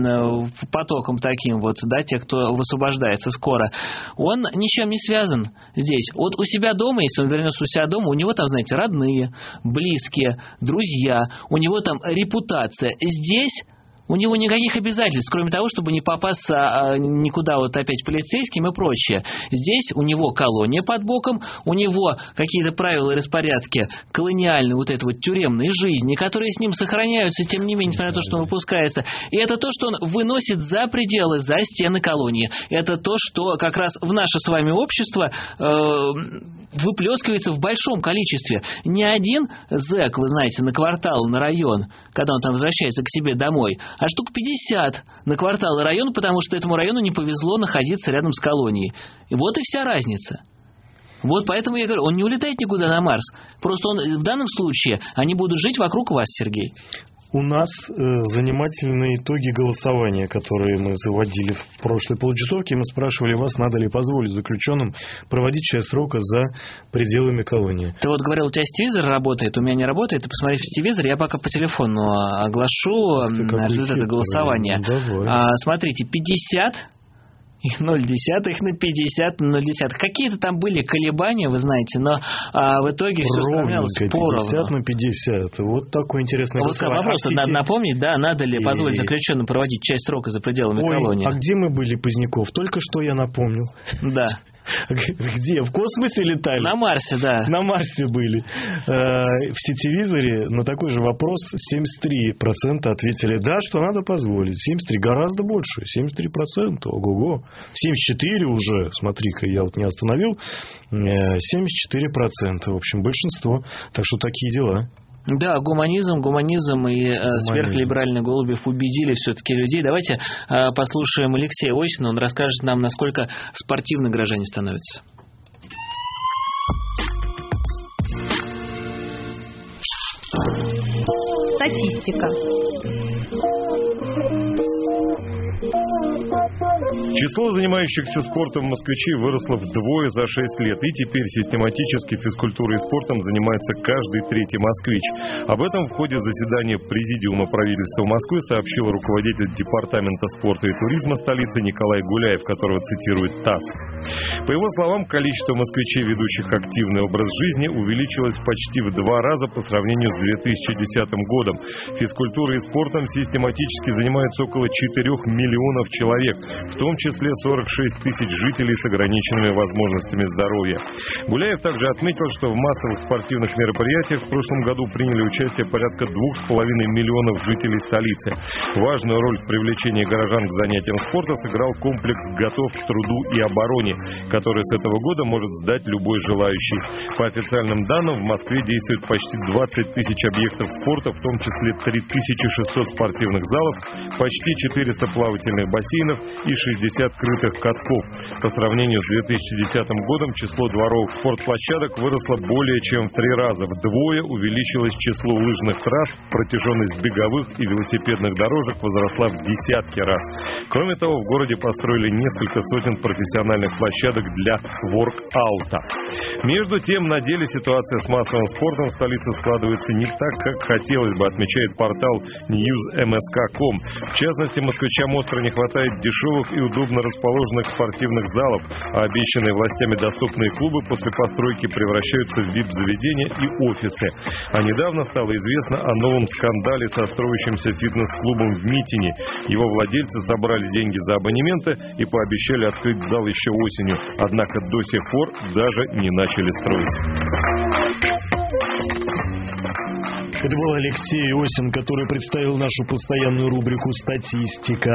э, потоком таким вот, да, те, кто высвобождается скоро, он ничем не связан здесь. Вот у себя дома, если он вернется у себя дома, у него там, знаете, родные, близкие, друзья, у него там репутация. Здесь у него никаких обязательств, кроме того, чтобы не попасться а, никуда вот опять полицейским и прочее. Здесь у него колония под боком, у него какие-то правила и распорядки колониальной вот этой вот тюремной жизни, которые с ним сохраняются, тем не менее, несмотря на то, что он выпускается. И это то, что он выносит за пределы, за стены колонии. Это то, что как раз в наше с вами общество э, выплескивается в большом количестве. Не один зэк, вы знаете, на квартал, на район, когда он там возвращается к себе домой, а штук пятьдесят на квартал и район, потому что этому району не повезло находиться рядом с колонией. И вот и вся разница. Вот поэтому я говорю, он не улетает никуда на Марс. Просто он в данном случае, они будут жить вокруг вас, Сергей. У нас э, занимательные итоги голосования, которые мы заводили в прошлой получасовке. Мы спрашивали вас, надо ли позволить заключенным проводить часть срока за пределами колонии. Ты вот говорил, у тебя сетевизор работает, у меня не работает. Ты посмотри в сетевизор, я пока по телефону оглашу результаты голосования. А, смотрите, пятьдесят... Их ноль десятых на пятьдесят на ноль десятых. Какие-то там были колебания, вы знаете, но а, в итоге все сравнялось поровну. пятьдесят на пятьдесят. Вот такой интересный вопрос. Вот вопрос а надо напомнить, да, надо ли и... позволить заключенным проводить часть срока за пределами Ой, колонии. А где мы были, Поздняков? Только что я напомнил. Да. Где? В космосе летали? На Марсе, да. На Марсе были. В сетевизоре на такой же вопрос семьдесят три процента ответили, да, что надо позволить. семьдесят три гораздо больше. семьдесят три процента. Ого-го. семьдесят четыре уже, смотри-ка, я вот не остановил. семьдесят четыре процента. В общем, большинство. Так что такие дела. Да, гуманизм, гуманизм и э, сверхлиберальный Голубев убедили все-таки людей. Давайте э, послушаем Алексея Осина, он расскажет нам, насколько спортивны граждане становятся. Статистика. Число занимающихся спортом москвичей выросло вдвое за шесть лет, и теперь систематически физкультурой и спортом занимается каждый третий москвич. Об этом в ходе заседания Президиума правительства Москвы сообщил руководитель Департамента спорта и туризма столицы Николай Гуляев, которого цитирует ТАСС. По его словам, количество москвичей, ведущих активный образ жизни, увеличилось почти в два раза по сравнению с две тысячи десятым годом. Физкультурой и спортом систематически занимаются около четырёх миллионов человек, в том числе сорок шесть тысяч жителей с ограниченными возможностями здоровья. Гуляев также отметил, что в массовых спортивных мероприятиях в прошлом году приняли участие порядка двух с половиной миллионов жителей столицы. Важную роль в привлечении горожан к занятиям спорта сыграл комплекс «Готов к труду и обороне», который с этого года может сдать любой желающий. По официальным данным, в Москве действует почти двадцать тысяч объектов спорта, в том числе три тысячи шестьсот спортивных залов, почти четыреста плавательных бассейнов и шестьдесят крытых катков. По сравнению с две тысячи десятым годом число дворовых спортплощадок выросло более чем в три раза. Вдвое увеличилось число лыжных трасс, протяженность беговых и велосипедных дорожек возросла в десятки раз. Кроме того, в городе построили несколько сотен профессиональных площадок для воркаута. Между тем, на деле ситуация с массовым спортом в столице складывается не так, как хотелось бы, отмечает портал ньюс эм эс ка точка ком. В частности, москвичам остро не хватает дешевых и удобно расположенных спортивных залов, а обещанные властями доступные клубы после постройки превращаются в ви ай пи-заведения и офисы. А недавно стало известно о новом скандале со строящимся фитнес-клубом в Митине. Его владельцы собрали деньги за абонементы и пообещали открыть зал еще осенью, однако до сих пор даже не начали строить. Это был Алексей Осин, который представил нашу постоянную рубрику «Статистика».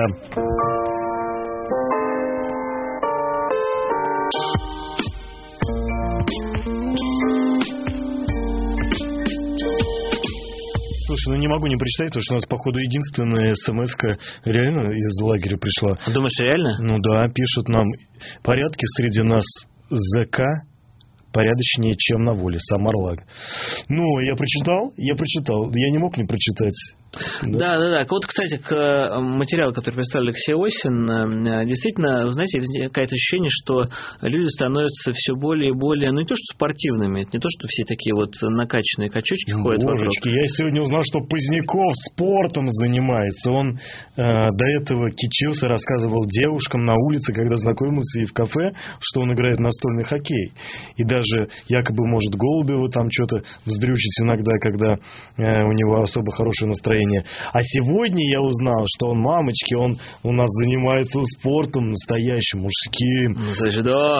Слушай, ну не могу не прочитать, потому что у нас, походу, единственная смс-ка реально из лагеря пришла. Думаешь, реально? Ну да, пишут нам: порядки среди нас ЗК порядочнее, чем на воле. Самарлаг. Ну, я прочитал, я прочитал. Я не мог не прочитать. Да, да, да. Вот, кстати, к материалу, который представил Алексей Осин, действительно, знаете, возникает ощущение, что люди становятся все более и более, ну, не то, что спортивными, это не то, что все такие вот накачанные качочки ходят вокруг. Божечки, я сегодня узнал, что Поздняков спортом занимается. Он э, до этого кичился, рассказывал девушкам на улице, когда знакомился и в кафе, что он играет в настольный хоккей. И даже якобы может Голубева там что-то вздрючить иногда, когда э, у него особо хорошее настроение. А сегодня я узнал, что он, мамочки, он у нас занимается спортом настоящим, мужским. Ну, значит, да.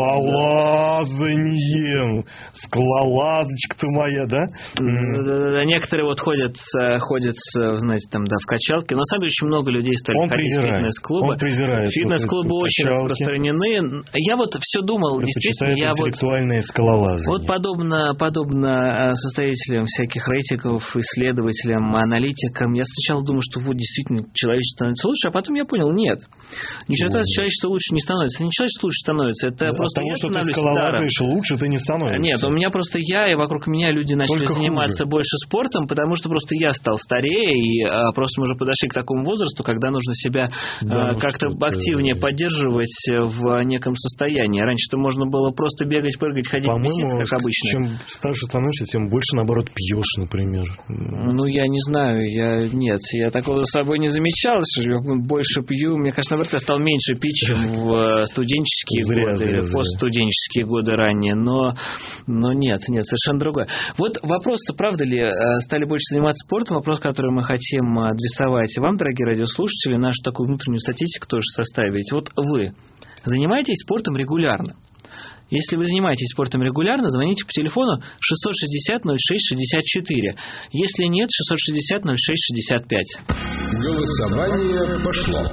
Скалолазанием. Скалолазочка-то моя, да? Mm-hmm. Некоторые вот ходят, ходят, знаете, там, да, в качалке. Но на самом деле очень много людей стали он ходить презирает. в фитнес-клубы. Он презирает. Фитнес-клубы вот очень качалки. Распространены. Я вот все думал, действительно, я вот... скалолазание. Вот подобно, подобно составителям всяких рейтингов, исследователям, аналитикам, я сначала думал, что вот действительно человечество становится лучше, а потом я понял, нет. Ничего, человечество лучше не становится. Не человечество лучше становится, это от просто того, я что ты скалолазаешь, лучше ты не становишься. Нет, у меня просто я, и вокруг меня люди начали Только заниматься хуже. больше спортом, потому что просто я стал старее, и а, просто мы уже подошли к такому возрасту, когда нужно себя да, а, как-то активнее поддерживать в неком состоянии. Раньше-то можно было просто бегать, прыгать, ходить в месяц, как обычно. Чем старше становишься, тем больше, наоборот, пьешь, например. Ну, я не знаю, я нет, я такого за собой не замечал, что я больше пью. Мне кажется, наоборот, я стал меньше пить, чем в студенческие зря, годы, зря, или постстуденческие годы ранее. Но, но нет, нет, совершенно другое. Вот вопрос, правда ли, стали больше заниматься спортом, вопрос, который мы хотим адресовать вам, дорогие радиослушатели, нашу такую внутреннюю статистику тоже составить. Вот вы занимаетесь спортом регулярно? Если вы занимаетесь спортом регулярно, звоните по телефону шестьсот шестьдесят ноль шесть шестьдесят четыре. Если нет, шестьсот шестьдесят ноль шесть шестьдесят пять. Голосование пошло.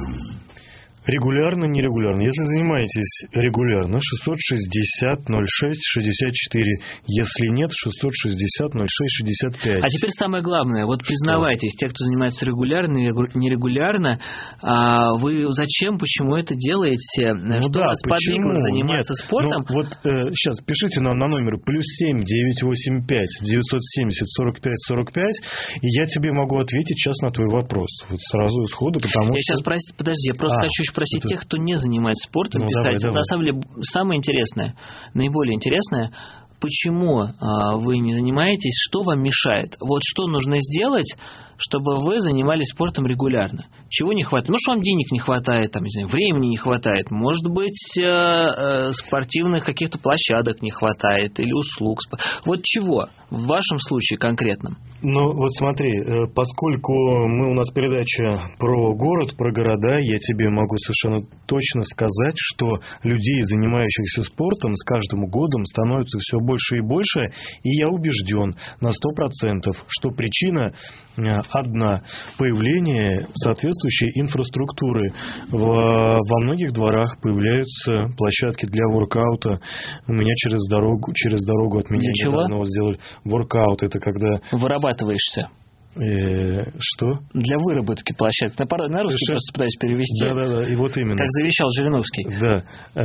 Регулярно, нерегулярно. Если занимаетесь регулярно, шестьсот шестьдесят ноль шесть шестьдесят четыре. Если нет, шестьсот шестьдесят ноль шесть шестьдесят пять. А теперь самое главное. Вот признавайтесь, те, кто занимается регулярно и нерегулярно, а вы зачем, почему это делаете? Ну что да, вас подвигло заниматься нет. спортом? Ну, вот э, сейчас пишите на, на номер плюс семь девятьсот восемьдесят пять девятьсот семьдесят сорок пять сорок пять, и я тебе могу ответить сейчас на твой вопрос. Вот сразу сходу, потому я что... сейчас, прости, подожди, я просто а. хочу спросить это... тех, кто не занимается спортом, ну, писать. Давай, давай. На самом деле, самое интересное, наиболее интересное, почему а, вы не занимаетесь, что вам мешает? Вот что нужно сделать, чтобы вы занимались спортом регулярно? Чего не хватает? Может, вам денег не хватает, там, не знаю, времени не хватает, может быть, э, э, спортивных каких-то площадок не хватает или услуг. Вот чего в вашем случае конкретном? Ну, вот смотри, поскольку мы, у нас передача про город, про города, я тебе могу совершенно точно сказать, что людей, занимающихся спортом, с каждым годом становится все больше и больше, и я убежден на сто процентов, что причина одна – появление соответствующей инфраструктуры. Во, во многих дворах появляются площадки для воркаута. У меня через дорогу, через дорогу от меня недавно вот сделали воркаут. Это когда... Вырабатываешься. Э, что? Для выработки площадок. На, на русский Совершенно... просто пытаюсь перевести. Да-да-да, и вот именно. Как завещал Жириновский. Да.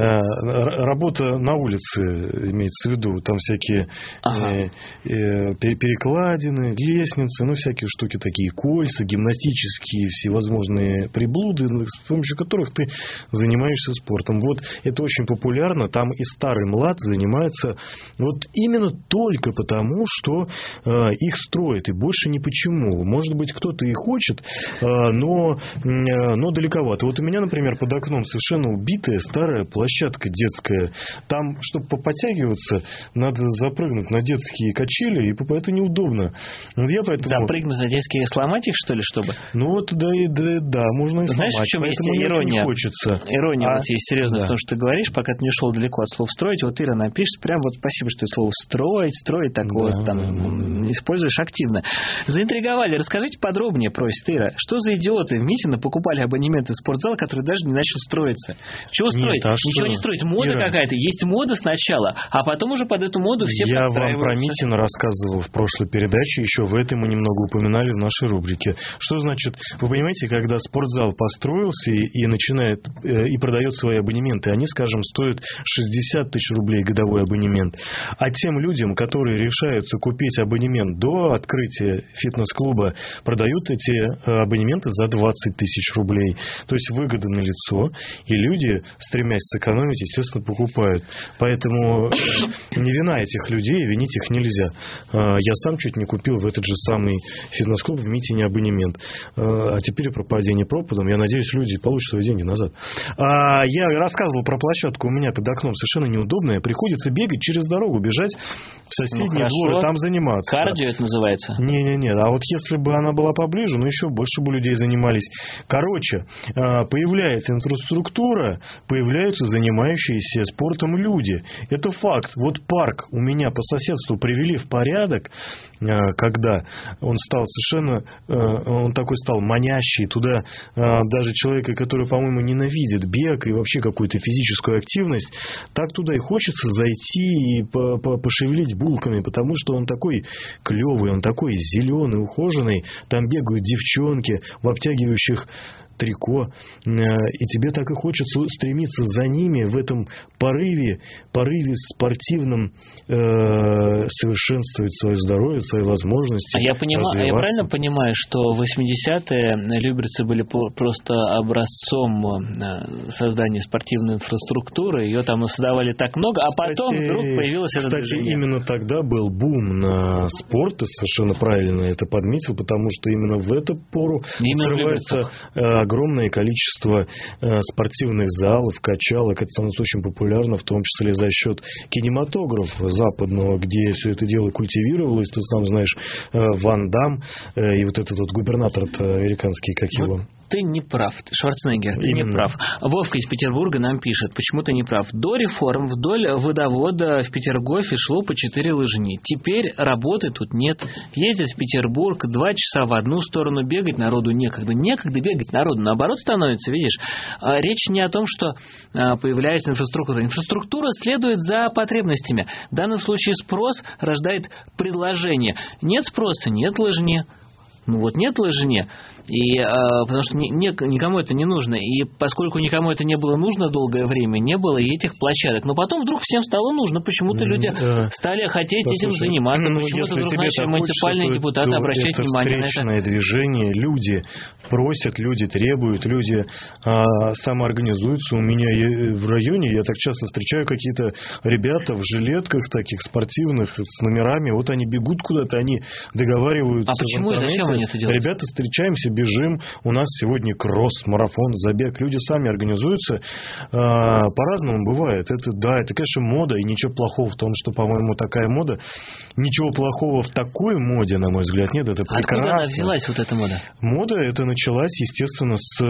Э, работа на улице имеется в виду. Там всякие ага. э, э, перекладины, лестницы, ну, всякие штуки такие, кольца, гимнастические, всевозможные приблуды, с помощью которых ты занимаешься спортом. Вот это очень популярно. Там и старый млад занимается вот именно только потому, что э, их строят, и больше ни почему. Может быть, кто-то и хочет, но, но далековато. Вот у меня, например, под окном совершенно убитая старая площадка детская. Там, чтобы поподтягиваться, надо запрыгнуть на детские качели, и это неудобно. Вот я поэтому... Запрыгнуть на детские, сломать их, что ли, чтобы? Ну, вот, да, да, да, можно и Знаешь, сломать. в чем есть мне ирония? Не хочется. Ирония а... вот есть серьезно да. в том, что ты говоришь, пока ты не ушел далеко от слов «строить». Вот Ира напишет, прям вот спасибо, что ты слово «строить», «строить» так да, вот там да, да. используешь активно. Заинтриговали. Расскажите подробнее, просит Ира. Что за идиоты в Митино покупали абонементы в спортзал, который даже не начал строиться? Чего строить? Нет, а Ничего что? не строить. Мода Ира... какая-то. Есть мода сначала, а потом уже под эту моду все Я подстраиваются. вам про Митино рассказывал в прошлой передаче, еще в этой мы немного упоминали в нашей рубрике. Что значит, вы понимаете, когда спортзал построился и, и начинает, э, и продает свои абонементы, они, скажем, стоят шестьдесят тысяч рублей годовой абонемент. А тем людям, которые решаются купить абонемент до открытия фитнес-клуба, продают эти абонементы за двадцать тысяч рублей. То есть выгода налицо, и люди, стремясь сэкономить, естественно, покупают. Поэтому не вина этих людей, винить их нельзя. Я сам чуть не купил в этот же самый фитнес-клуб в Митине абонемент. А теперь про падение пропадом. Я надеюсь, люди получат свои деньги назад. Я рассказывал про площадку у меня под окном. Совершенно неудобная. Приходится бегать через дорогу, бежать в соседний ну, двор и там заниматься. Кардио это называется? Не-не-не. А вот если бы она была поближе, ну, еще больше бы людей занимались. Короче, появляется инфраструктура, появляются занимающиеся спортом люди. Это факт. Вот парк у меня по соседству привели в порядок, когда он стал совершенно, он такой стал манящий. Туда даже человека, который, по-моему, ненавидит бег и вообще какую-то физическую активность, так туда и хочется зайти и пошевелить булками, потому что он такой клевый, он такой зеленый, ухоженный. Там бегают девчонки в обтягивающих трико, и тебе так и хочется стремиться за ними в этом порыве, порыве спортивном э, совершенствовать свое здоровье, свои возможности. А я, понимаю, а я правильно понимаю, что в восьмидесятые Люберцы были просто образцом создания спортивной инфраструктуры, ее там создавали так много, а кстати, потом вдруг появилось это Кстати, движение. Именно тогда был бум на спорт, ты совершенно правильно это подметил, потому что именно в эту пору открывается огромное количество э, спортивных залов, качалок. Это становится очень популярно, в том числе за счет кинематографа западного, где все это дело культивировалось. Ты сам знаешь, э, Ван Дам э, и вот этот вот губернатор американский, как его... Ты не прав, Шварценеггер, ты Именно. не прав. Вовка из Петербурга нам пишет, почему ты не прав. До реформ вдоль водовода в Петергофе шло по четыре лыжни. Теперь работы тут нет. Ездят в Петербург, два часа в одну сторону бегать, народу некогда. Некогда бегать народу, наоборот становится, видишь. Речь не о том, что появляется инфраструктура. Инфраструктура следует за потребностями. В данном случае спрос рождает предложение. Нет спроса, нет лыжни. Ну вот нет лыжни. И, а, потому что ни, ни, никому это не нужно. И поскольку никому это не было нужно долгое время, не было и этих площадок. Но потом вдруг всем стало нужно. Почему-то люди да. стали хотеть Послушай, этим заниматься. Ну, почему-то вдруг начали муниципальные хочется, депутаты то обращать это внимание на это. Движение. Люди просят, люди требуют, люди а, самоорганизуются. У меня в районе я так часто встречаю какие-то ребята в жилетках таких спортивных с номерами. Вот они бегут куда-то, они договариваются. А почему и зачем они это делают? Ребята, встречаемся, бежим. У нас сегодня кросс, марафон, забег. Люди сами организуются. А, по-разному бывает. Это, да, это, конечно, мода. И ничего плохого в том, что, по-моему, такая мода. Ничего плохого в такой моде, на мой взгляд, нет. Это прекрасно. Откуда она взялась, вот эта мода? Мода это началась, естественно, с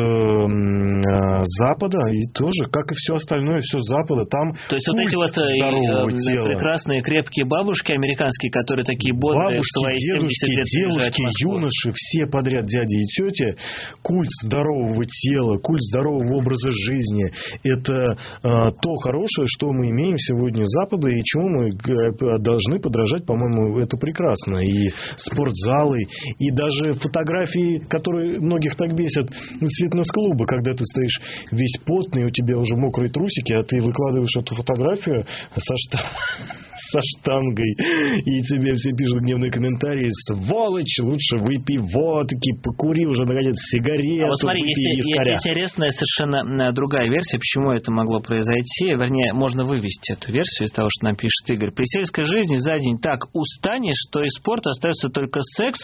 э, Запада. И тоже, как и все остальное, все с Запада. Там То есть вот эти вот э, прекрасные крепкие бабушки американские, которые такие бодрые, бабушки, свои дедушки, семьдесят лет девушки, юноши, наши все подряд дяди и тети, культ здорового тела, культ здорового образа жизни – это э, то хорошее, что мы имеем сегодня Запада, и чему мы должны подражать, по-моему, это прекрасно. И спортзалы, и даже фотографии, которые многих так бесят из фитнес-клуба, когда ты стоишь весь потный, у тебя уже мокрые трусики, а ты выкладываешь эту фотографию со, шта... со штангой, и тебе все пишут гневные комментарии: сволочь, лучше выпей водки, покури уже, наконец, сигарету. А вот смотри, есть, есть интересная совершенно другая версия, почему это могло произойти. Вернее, можно вывести эту версию из того, что нам пишет Игорь. При сельской жизни за день так устанешь, что из спорта остается только секс,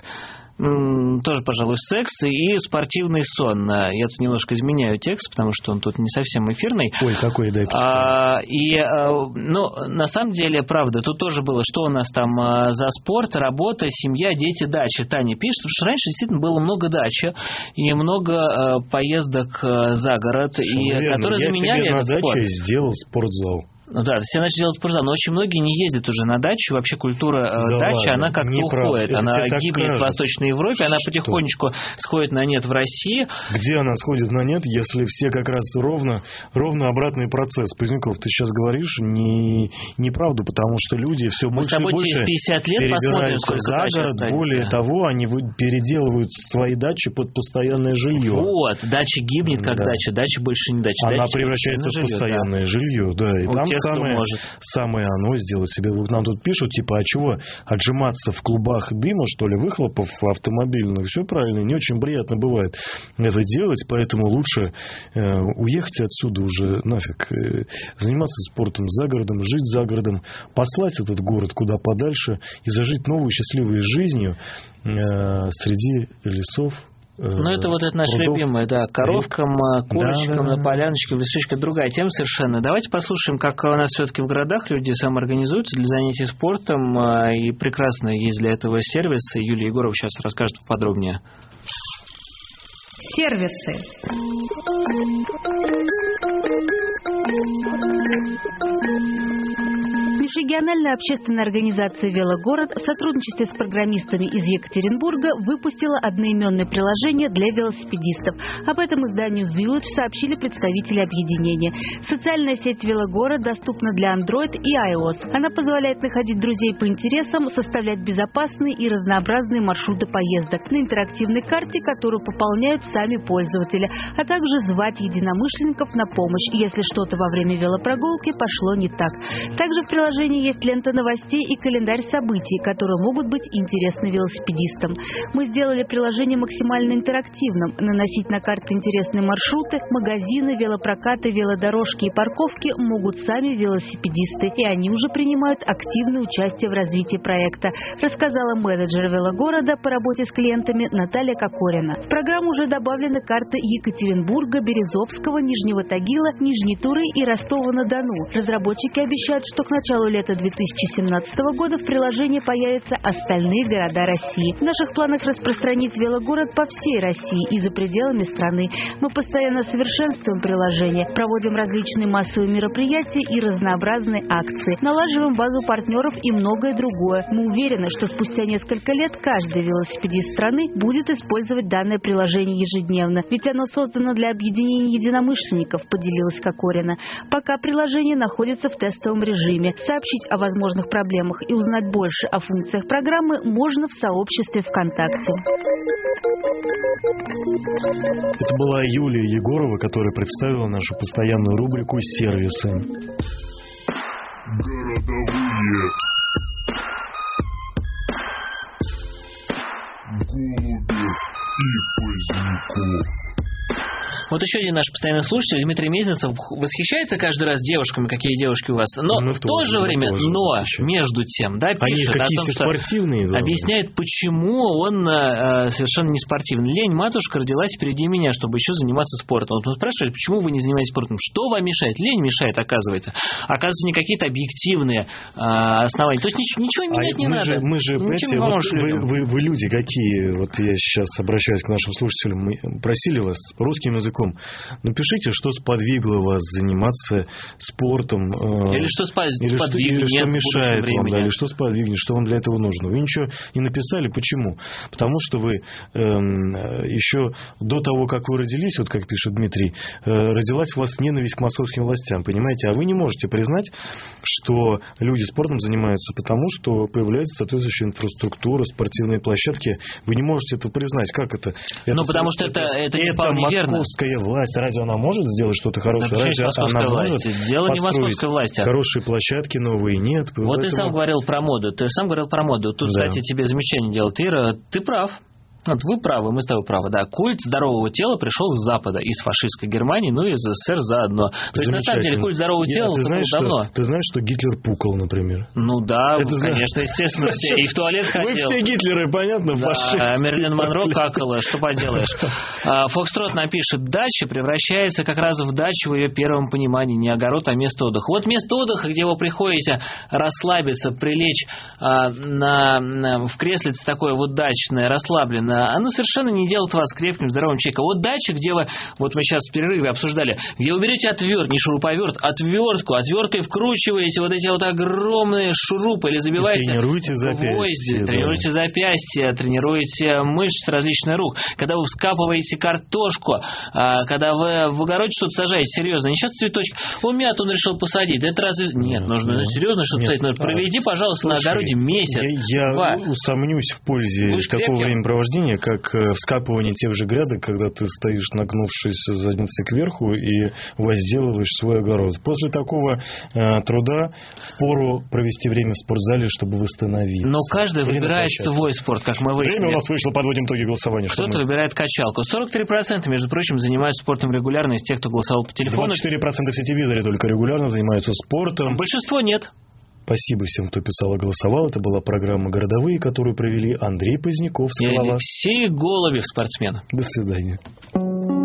тоже, пожалуй, секс и спортивный сон. Я тут немножко изменяю текст, потому что он тут не совсем эфирный. Ой, какой, дай а, И, ну, на самом деле, правда, тут тоже было, что у нас там за спорт, работа, семья, дети, дача. Таня пишет, потому что раньше действительно было много дачи и много поездок за город, и, которые Я заменяли себе на этот спорт. даче сделал спортзал. Ну да, все начали делать спортзал, но очень многие не ездят уже на дачу. Вообще культура да дачи, ладно, она как-то уходит. Это она гибнет кажется. в Восточной Европе, Что? она потихонечку сходит на нет в России. Где она сходит на нет, если все как раз ровно, ровно обратный процесс? Поздняков, ты сейчас говоришь не, неправду, потому что люди все больше и больше через пятьдесят лет перебираются за город. Более того, они переделывают свои дачи под постоянное жилье. Вот, дача гибнет как да. дача, дача больше не дача. Она дача превращается в жилье, постоянное да. жилье, да. И у там тех, самое, может. самое оно сделать себе. Нам тут пишут, типа, а чего отжиматься в клубах дыма, что ли, выхлопов автомобильных? Все правильно, не очень приятно бывает это делать, поэтому лучше э, уехать отсюда уже нафиг, э, заниматься спортом за городом, жить за городом, послать этот город куда подальше и зажить новой счастливой жизнью э, среди лесов. Ну, это вот это наше любимое, да, коровкам, курочкам, да, да, на поляночке, в лесочке, другая тема совершенно. Давайте послушаем, как у нас все-таки в городах люди самоорганизуются для занятий спортом, и прекрасно есть для этого сервисы. Юлия Егорова сейчас расскажет поподробнее. Сервисы. Межрегиональная общественная организация «Велогород» в сотрудничестве с программистами из Екатеринбурга выпустила одноименное приложение для велосипедистов. Об этом изданию Village сообщили представители объединения. Социальная сеть «Велогород» доступна для Android и iOS. Она позволяет находить друзей по интересам, составлять безопасные и разнообразные маршруты поездок на интерактивной карте, которую пополняют сами пользователи, а также звать единомышленников на помощь, если что-то во время велопрогулки пошло не так. Также в приложении В приложении есть лента новостей и календарь событий, которые могут быть интересны велосипедистам. Мы сделали приложение максимально интерактивным. Наносить на карты интересные маршруты, магазины, велопрокаты, велодорожки и парковки могут сами велосипедисты, и они уже принимают активное участие в развитии проекта, рассказала менеджер Велогорода по работе с клиентами Наталья Кокорина. В программу уже добавлены карты Екатеринбурга, Березовского, Нижнего Тагила, Нижней Туры и Ростова-на-Дону. Разработчики обещают, что к началу лета две тысячи семнадцатого года в приложении появятся остальные города России. В наших планах распространить велогород по всей России и за пределами страны. Мы постоянно совершенствуем приложение, проводим различные массовые мероприятия и разнообразные акции, налаживаем базу партнеров и многое другое. Мы уверены, что спустя несколько лет каждый велосипедист страны будет использовать данное приложение ежедневно, ведь оно создано для объединения единомышленников, поделилась Кокорина. Пока приложение находится в тестовом режиме. Сообщить о возможных проблемах и узнать больше о функциях программы можно в сообществе ВКонтакте. Это была Юлия Егорова, которая представила нашу постоянную рубрику «Сервисы». Городовые. Голубев и Поздняков. Вот еще один наш постоянный слушатель, Дмитрий Мезенцев, восхищается каждый раз девушками, какие девушки у вас. Но ну, в то же время, тоже, но еще. Между тем, да, пишет Они о том, что спортивные, да, объясняет, почему он э, совершенно не спортивный. Лень, матушка, родилась впереди меня, чтобы еще заниматься спортом. Он спрашивает, почему вы не занимаетесь спортом? Что вам мешает? Лень мешает, оказывается. Оказывается, не какие-то объективные э, основания. То есть ничего, ничего менять а не мы надо. Же, мы же, эти, вот вы, вы, вы люди какие, вот я сейчас обращаюсь к нашим слушателям, мы просили вас русским языком таком. Напишите, что сподвигло вас заниматься спортом. Или что или сподвигнет, что, или что мешает вам, да, или что сподвигнет, что вам для этого нужно. Вы ничего не написали. Почему? Потому что вы эм, еще до того, как вы родились, вот как пишет Дмитрий, э, родилась у вас ненависть к московским властям, понимаете? А вы не можете признать, что люди спортом занимаются потому, что появляется соответствующая инфраструктура, спортивные площадки. Вы не можете это признать. Как это? это ну, потому что это, это, это не вполне верно. Московская власть. Разве она может сделать что-то хорошее? Да, Разве она власть? может Дело не московской власти. Хорошие площадки новые нет. Вот поэтому... ты сам говорил про моду. Ты сам говорил про моду. Тут, да. Кстати, тебе замечание делает Ира. Ты прав. Вот вы правы, мы с тобой правы, да. Культ здорового тела пришел с Запада, из фашистской Германии, ну и из СССР заодно. То есть, на самом деле, культ здорового Я, тела ты был давно. Что, ты знаешь, что Гитлер пукал, например? Ну да, это конечно, знаешь. естественно, все. И в туалет ходил. Вы все Гитлеры, понятно, да, фашисты. Мерлин Монро какала, что поделаешь. Фокстрот напишет, дача превращается как раз в дачу в ее первом понимании, не огород, а место отдыха. Вот место отдыха, где вы приходите расслабиться, прилечь а, на, на, в креслице такое вот дачное, расслабленное, оно совершенно не делает вас крепким, здоровым человеком. Вот дача, где вы, вот мы сейчас в перерыве обсуждали, где вы берете отверт, не шуруповерт, отвертку, отверткой вкручиваете вот эти вот огромные шурупы или забиваете тренируете запястья, тренируете да. запястья, тренируете мышцы различных рук. Когда вы вскапываете картошку, когда вы в огороде что-то сажаете, серьезно, не сейчас цветочек, у меня он решил посадить, это разве... Нет, нет нужно нет, серьезно что-то нет, посадить. Проведи, пожалуйста, слушай, на огороде месяц. Я, два. я усомнюсь в пользе такого времяпровождения, как вскапывание тех же грядок, когда ты стоишь, нагнувшись задницей кверху и возделываешь свой огород. После такого э, труда впору провести время в спортзале, чтобы восстановиться. Но каждый время выбирает свой спорт, как мы выяснили. Время у нас вышло, подводим итоги голосования. Кто-то выбирает качалку. сорок три процента, между прочим, занимаются спортом регулярно из тех, кто голосовал по телефону. двадцать четыре процента в сетевизоре только регулярно занимаются спортом. Большинство нет. Спасибо всем, кто писал и голосовал. Это была программа «Городовые», которую провели Андрей Поздняков, и Алексей Голубев, спортсмен. До свидания.